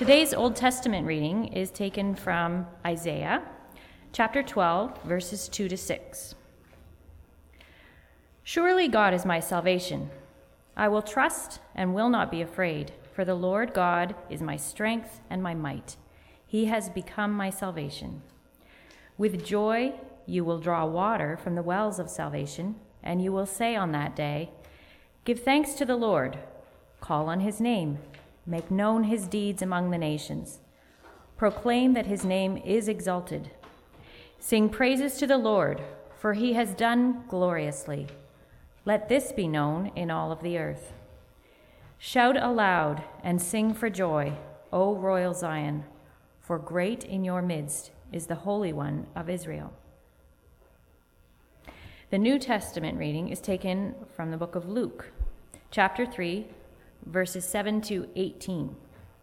Today's Old Testament reading is taken from Isaiah, chapter 12, verses 2 to 6. Surely God is my salvation. I will trust and will not be afraid, for the Lord God is my strength and my might. He has become my salvation. With joy you will draw water from the wells of salvation, and you will say on that day, "Give thanks to the Lord, call on his name, make known his deeds among the nations. Proclaim that his name is exalted. Sing praises to the Lord, for he has done gloriously. Let this be known in all of the earth. Shout aloud and sing for joy, O royal Zion, for great in your midst is the Holy One of Israel." The New Testament reading is taken from the book of Luke, chapter 3, verses 7 to 18.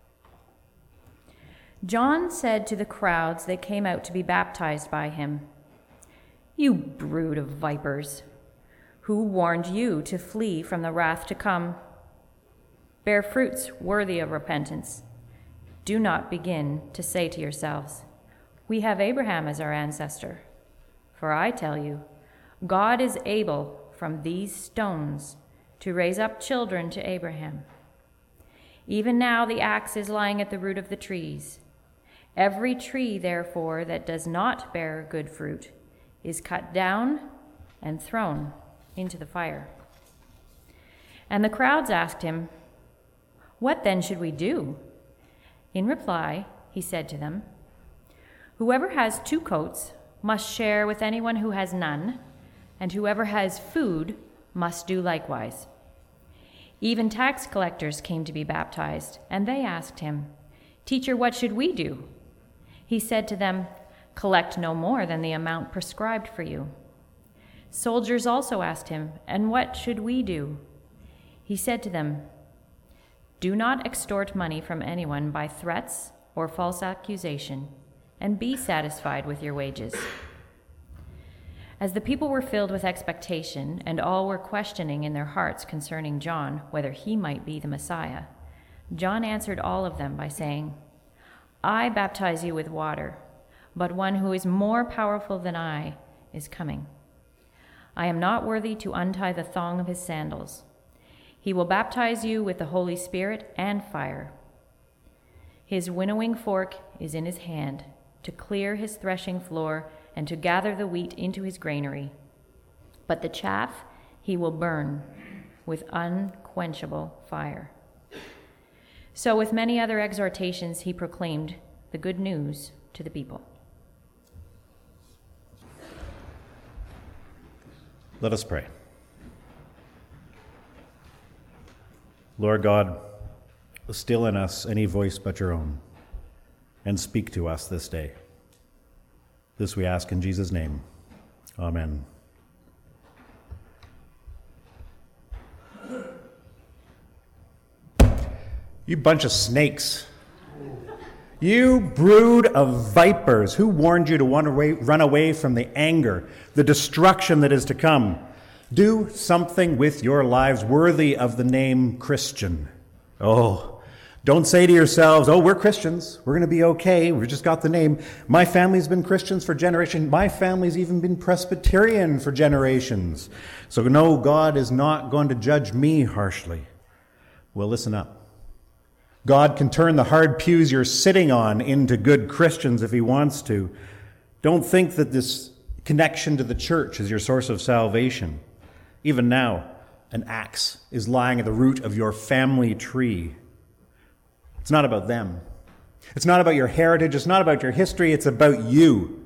John said to the crowds that came out to be baptized by him, "You brood of vipers, who warned you to flee from the wrath to come? Bear fruits worthy of repentance. Do not begin to say to yourselves, 'We have Abraham as our ancestor.' For I tell you, God is able from these stones to raise up children to Abraham. Even now the axe is lying at the root of the trees. Every tree, therefore, that does not bear good fruit is cut down and thrown into the fire." And the crowds asked him, "What then should we do?" In reply, he said to them, "Whoever has 2 coats must share with anyone who has none, and whoever has food must do likewise." Even tax collectors came to be baptized, and they asked him, "Teacher, what should we do?" He said to them, "Collect no more than the amount prescribed for you." Soldiers also asked him, "And what should we do?" He said to them, "Do not extort money from anyone by threats or false accusation, and be satisfied with your wages." As the people were filled with expectation, and all were questioning in their hearts concerning John whether he might be the Messiah, John answered all of them by saying, "I baptize you with water, but one who is more powerful than I is coming. I am not worthy to untie the thong of his sandals. He will baptize you with the Holy Spirit and fire. His winnowing fork is in his hand to clear his threshing floor and to gather the wheat into his granary. But the chaff he will burn with unquenchable fire." So with many other exhortations, he proclaimed the good news to the people. Let us pray. Lord God, still in us any voice but your own, and speak to us this day. This we ask in Jesus' name. Amen. You bunch of snakes. You brood of vipers. Who warned you to run away from the anger, the destruction that is to come? Do something with your lives worthy of the name Christian. Oh, don't say to yourselves, "Oh, we're Christians. We're going to be okay. We've just got the name. My family's been Christians for generations. My family's even been Presbyterian for generations. So no, God is not going to judge me harshly." Well, listen up. God can turn the hard pews you're sitting on into good Christians if he wants to. Don't think that this connection to the church is your source of salvation. Even now, an axe is lying at the root of your family tree. It's not about them. It's not about your heritage. It's not about your history. It's about you.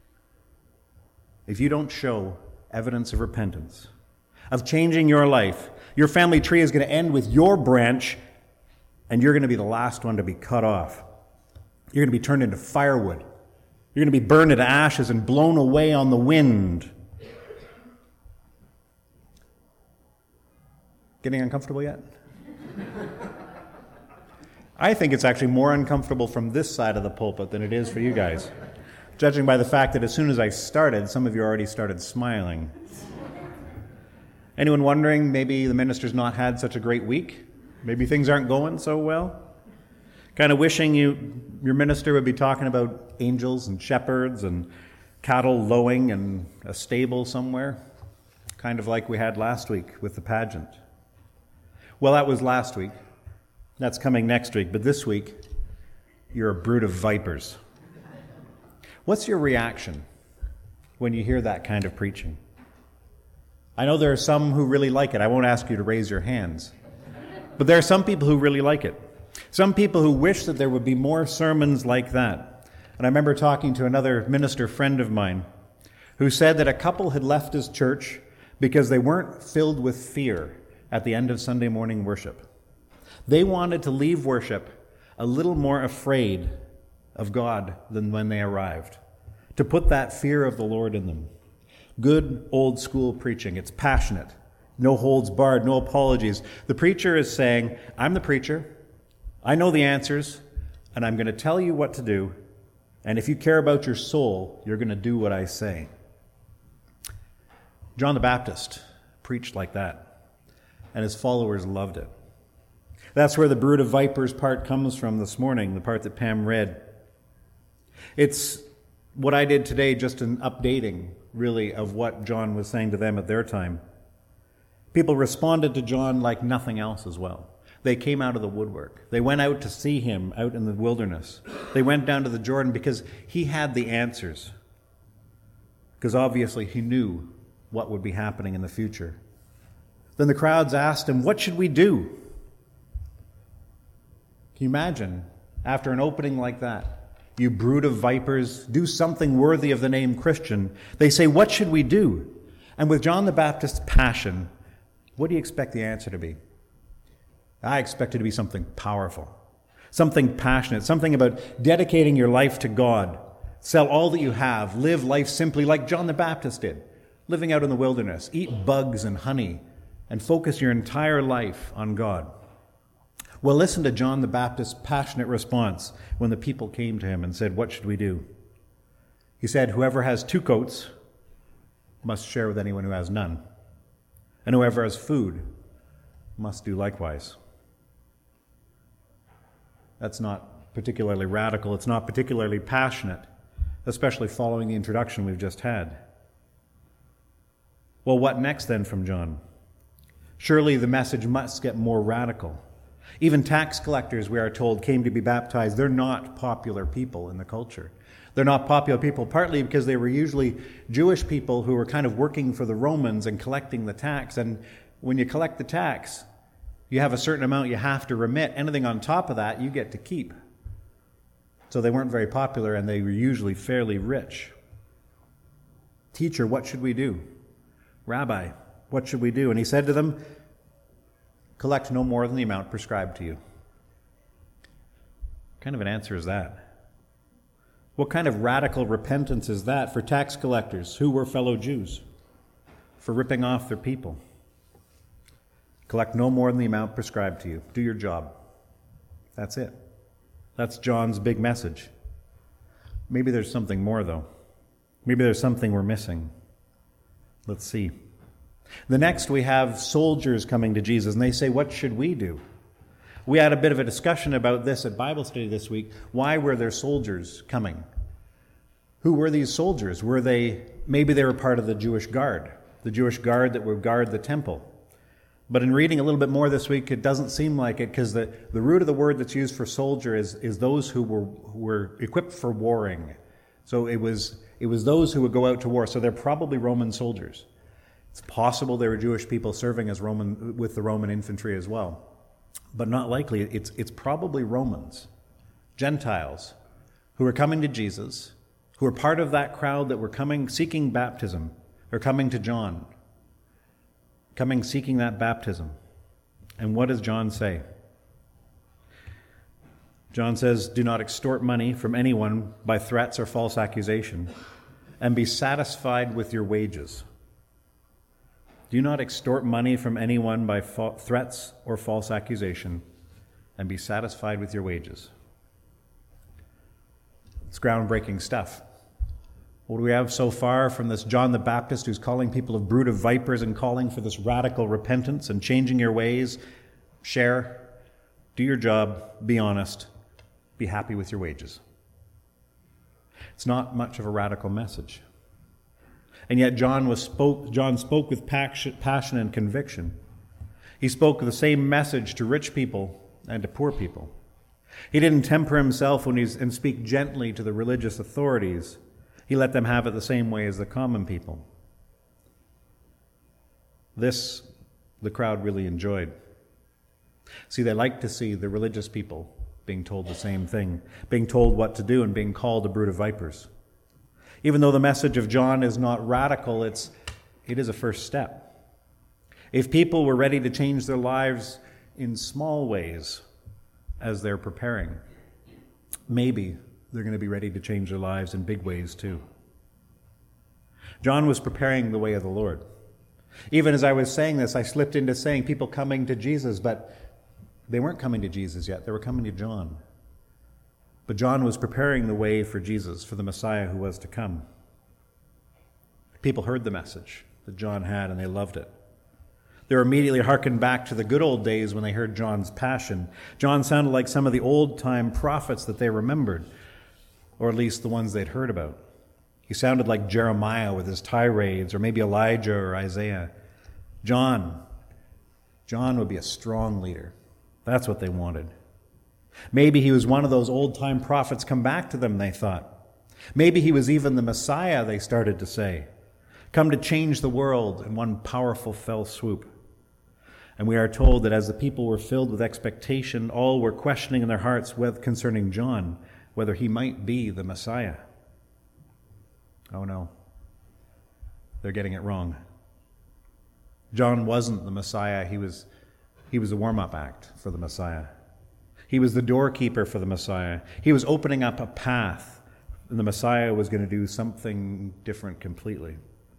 If you don't show evidence of repentance, of changing your life, your family tree is going to end with your branch, and you're going to be the last one to be cut off. You're going to be turned into firewood. You're going to be burned into ashes and blown away on the wind. Getting uncomfortable yet? I think it's actually more uncomfortable from this side of the pulpit than it is for you guys, judging by the fact that as soon as I started, some of you already started smiling. Anyone wondering maybe the minister's not had such a great week? Maybe things aren't going so well? Kind of wishing your minister would be talking about angels and shepherds and cattle lowing in a stable somewhere, kind of like we had last week with the pageant. Well, that was last week. That's coming next week. But this week, you're a brood of vipers. What's your reaction when you hear that kind of preaching? I know there are some who really like it. I won't ask you to raise your hands. But there are some people who really like it. Some people who wish that there would be more sermons like that. And I remember talking to another minister friend of mine who said that a couple had left his church because they weren't filled with fear at the end of Sunday morning worship. They wanted to leave worship a little more afraid of God than when they arrived, to put that fear of the Lord in them. Good old school preaching. It's passionate. No holds barred, no apologies. The preacher is saying, I'm the preacher. I know the answers, and I'm going to tell you what to do. And if you care about your soul, you're going to do what I say. John the Baptist preached like that, and his followers loved it. That's where the brood of vipers part comes from this morning, the part that Pam read. It's what I did today, just an updating, really, of what John was saying to them at their time. People responded to John like nothing else as well. They came out of the woodwork. They went out to see him out in the wilderness. They went down to the Jordan because he had the answers. Because obviously he knew what would be happening in the future. Then the crowds asked him, what should we do? Can you imagine, after an opening like that, you brood of vipers, do something worthy of the name Christian. They say, what should we do? And with John the Baptist's passion, what do you expect the answer to be? I expect it to be something powerful, something passionate, something about dedicating your life to God. Sell all that you have, live life simply like John the Baptist did, living out in the wilderness, eat bugs and honey, and focus your entire life on God. Well, listen to John the Baptist's passionate response when the people came to him and said, what should we do? He said, whoever has 2 coats must share with anyone who has none, and whoever has food must do likewise. That's not particularly radical. It's not particularly passionate, especially following the introduction we've just had. Well, what next then from John? Surely the message must get more radical. Even tax collectors, we are told, came to be baptized. They're not popular people in the culture. They're not popular people, partly because they were usually Jewish people who were kind of working for the Romans and collecting the tax. And when you collect the tax, you have a certain amount you have to remit. Anything on top of that, you get to keep. So they weren't very popular, and they were usually fairly rich. Teacher, what should we do? Rabbi, what should we do? And he said to them, collect no more than the amount prescribed to you. What kind of an answer is that? What kind of radical repentance is that for tax collectors who were fellow Jews, for ripping off their people? Collect no more than the amount prescribed to you. Do your job. That's it. That's John's big message. Maybe there's something more, though. Maybe there's something we're missing. Let's see. The next, we have soldiers coming to Jesus, and they say, what should we do? We had a bit of a discussion about this at Bible study this week. Why were there soldiers coming? Who were these soldiers? Maybe they were part of the Jewish guard that would guard the temple. But in reading a little bit more this week, it doesn't seem like it, because the root of the word that's used for soldier is those who were equipped for warring. So it was those who would go out to war. So they're probably Roman soldiers. It's possible there were Jewish people serving as with the Roman infantry as well, but not likely. It's probably Romans, Gentiles, who were coming to Jesus, who were part of that crowd that were coming seeking baptism, or coming to John. Coming seeking that baptism. And what does John say? John says, do not extort money from anyone by threats or false accusation, and be satisfied with your wages. Do not extort money from anyone by threats or false accusation, and be satisfied with your wages. It's groundbreaking stuff. What do we have so far from this John the Baptist, who's calling people a brood of vipers and calling for this radical repentance and changing your ways? Share, do your job, be honest, be happy with your wages. It's not much of a radical message. And yet John spoke with passion and conviction. He spoke the same message to rich people and to poor people. He didn't temper himself and speak gently to the religious authorities. He let them have it the same way as the common people. This, the crowd really enjoyed. See, they like to see the religious people being told the same thing, being told what to do and being called a brood of vipers. Even though the message of John is not radical, it is a first step. If people were ready to change their lives in small ways as they're preparing, maybe they're going to be ready to change their lives in big ways too. John was preparing the way of the Lord. Even as I was saying this, I slipped into saying people coming to Jesus, but they weren't coming to Jesus yet. They were coming to John. But John was preparing the way for Jesus, for the Messiah who was to come. People heard the message that John had, and they loved it. They were immediately hearkened back to the good old days when they heard John's passion. John sounded like some of the old-time prophets that they remembered, or at least the ones they'd heard about. He sounded like Jeremiah with his tirades, or maybe Elijah or Isaiah. John would be a strong leader. That's what they wanted. Maybe he was one of those old-time prophets come back to them, they thought. Maybe he was even the Messiah, they started to say, come to change the world in one powerful fell swoop. And we are told that as the people were filled with expectation, all were questioning in their hearts concerning John, whether he might be the Messiah. Oh no, they're getting it wrong. John wasn't the Messiah. He was a warm-up act for the Messiah. He was the doorkeeper for the Messiah. He was opening up a path, and the Messiah was going to do something different completely.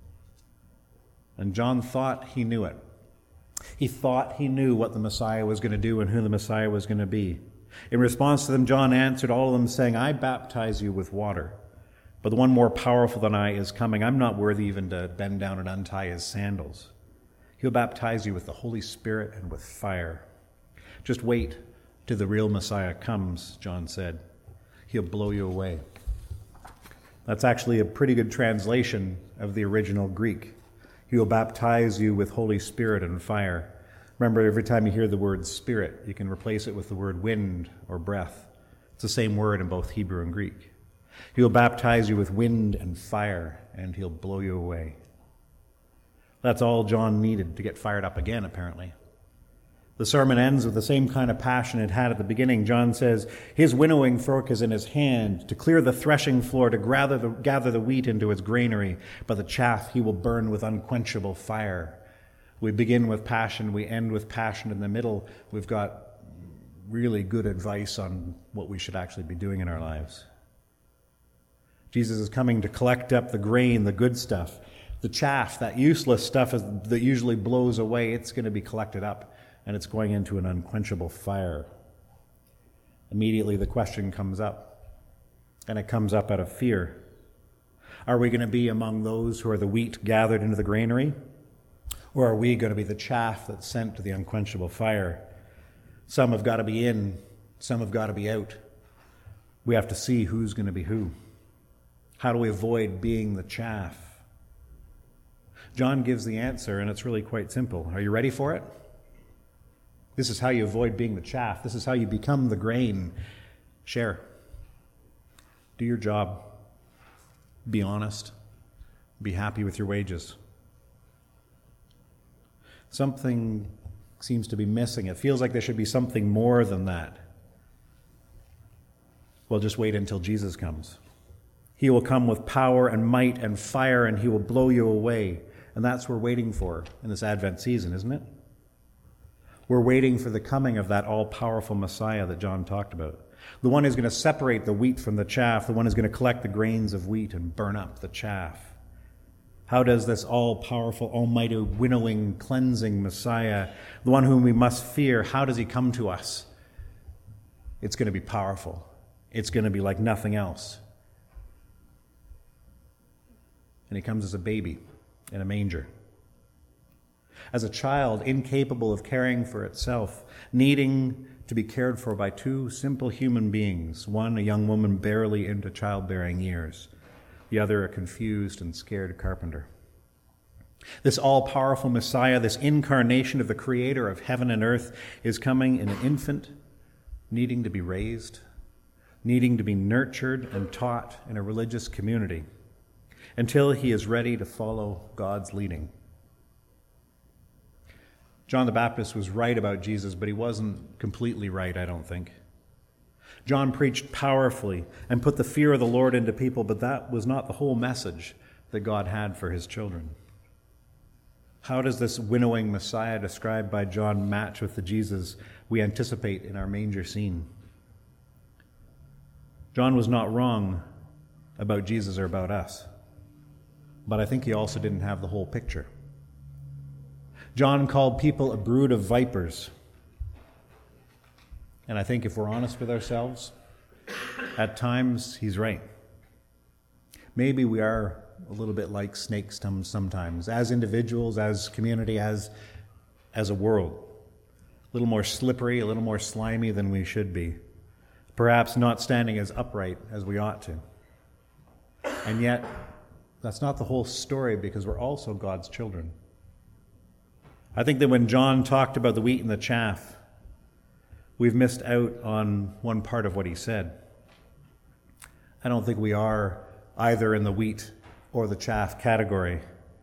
And John thought he knew it. He thought he knew what the Messiah was going to do and who the Messiah was going to be. In response to them, John answered all of them, saying, I baptize you with water, but the one more powerful than I is coming. I'm not worthy even to bend down and untie his sandals. He'll baptize you with the Holy Spirit and with fire. Just wait till the real Messiah comes, John said. He'll blow you away. That's actually a pretty good translation of the original Greek. He will baptize you with Holy Spirit and fire. Remember, every time you hear the word spirit, you can replace it with the word wind or breath. It's the same word in both Hebrew and Greek. He will baptize you with wind and fire, and he'll blow you away. That's all John needed to get fired up again, apparently. The sermon ends with the same kind of passion it had at the beginning. John says, his winnowing fork is in his hand to clear the threshing floor, to gather the wheat into its granary, but the chaff he will burn with unquenchable fire. We begin with passion, we end with passion. In the middle, we've got really good advice on what we should actually be doing in our lives. Jesus is coming to collect up the grain, the good stuff. The chaff, that useless stuff that usually blows away, it's going to be collected up, and it's going into an unquenchable fire. Immediately the question comes up, and it comes up out of fear. Are we going to be among those who are the wheat gathered into the granary? Or are we going to be the chaff that's sent to the unquenchable fire? Some have got to be in, some have got to be out. We have to see who's going to be who. How do we avoid being the chaff? John gives the answer, and it's really quite simple. Are you ready for it? This is how you avoid being the chaff. This is how you become the grain. Share. Do your job. Be honest. Be happy with your wages. Something seems to be missing. It feels like there should be something more than that. Well, just wait until Jesus comes. He will come with power and might and fire, and he will blow you away. And that's what we're waiting for in this Advent season, isn't it? We're waiting for the coming of that all-powerful Messiah that John talked about. The one who's going to separate the wheat from the chaff, the one who's going to collect the grains of wheat and burn up the chaff. How does this all-powerful, almighty, winnowing, cleansing Messiah, the one whom we must fear, how does he come to us? It's going to be powerful. It's going to be like nothing else. And he comes as a baby in a manger. As a child, incapable of caring for itself, needing to be cared for by two simple human beings, one a young woman barely into childbearing years, the other a confused and scared carpenter. This all-powerful Messiah, this incarnation of the Creator of heaven and earth, is coming in an infant, needing to be raised, needing to be nurtured and taught in a religious community until he is ready to follow God's leading. John the Baptist was right about Jesus, but he wasn't completely right, I don't think. John preached powerfully and put the fear of the Lord into people, but that was not the whole message that God had for his children. How does this winnowing Messiah described by John match with the Jesus we anticipate in our manger scene? John was not wrong about Jesus or about us, but I think he also didn't have the whole picture. John called people a brood of vipers. And I think if we're honest with ourselves, at times he's right. Maybe we are a little bit like snakes sometimes, as individuals, as community, as a world. A little more slippery, a little more slimy than we should be. Perhaps not standing as upright as we ought to. And yet, that's not the whole story, because we're also God's children. I think that when John talked about the wheat and the chaff, we've missed out on one part of what he said. I don't think we are either in the wheat or the chaff category.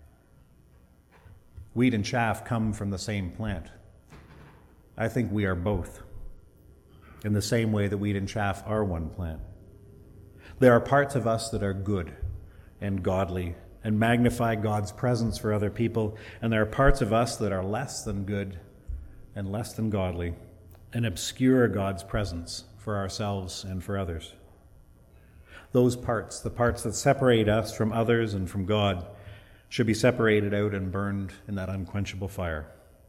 Wheat and chaff come from the same plant. I think we are both, in the same way that wheat and chaff are one plant. There are parts of us that are good and godly and magnify God's presence for other people, and there are parts of us that are less than good and less than godly and obscure God's presence for ourselves and for others. Those parts, the parts that separate us from others and from God, should be separated out and burned in that unquenchable fire.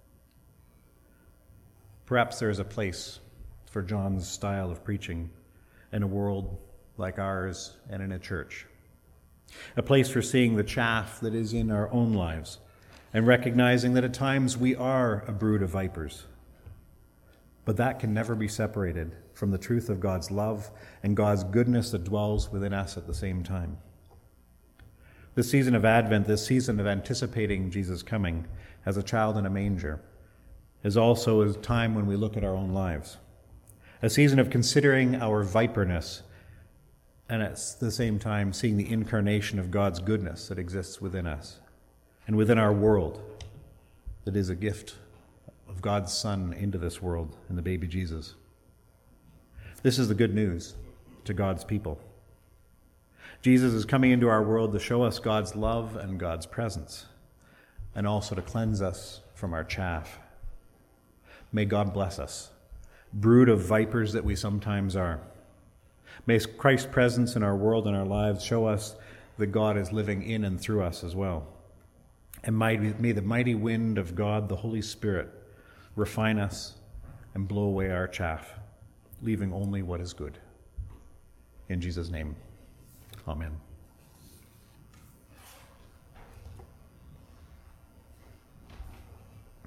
Perhaps there is a place for John's style of preaching in a world like ours and in a church. A place for seeing the chaff that is in our own lives and recognizing that at times we are a brood of vipers. But that can never be separated from the truth of God's love and God's goodness that dwells within us at the same time. This season of Advent, this season of anticipating Jesus' coming as a child in a manger, is also a time when we look at our own lives. A season of considering our viperness, and at the same time seeing the incarnation of God's goodness that exists within us and within our world that is a gift of God's Son into this world in the baby Jesus. This is the good news to God's people. Jesus is coming into our world to show us God's love and God's presence, and also to cleanse us from our chaff. May God bless us, brood of vipers that we sometimes are. May Christ's presence in our world and our lives show us that God is living in and through us as well. And may the mighty wind of God, the Holy Spirit, refine us and blow away our chaff, leaving only what is good. In Jesus' name, amen.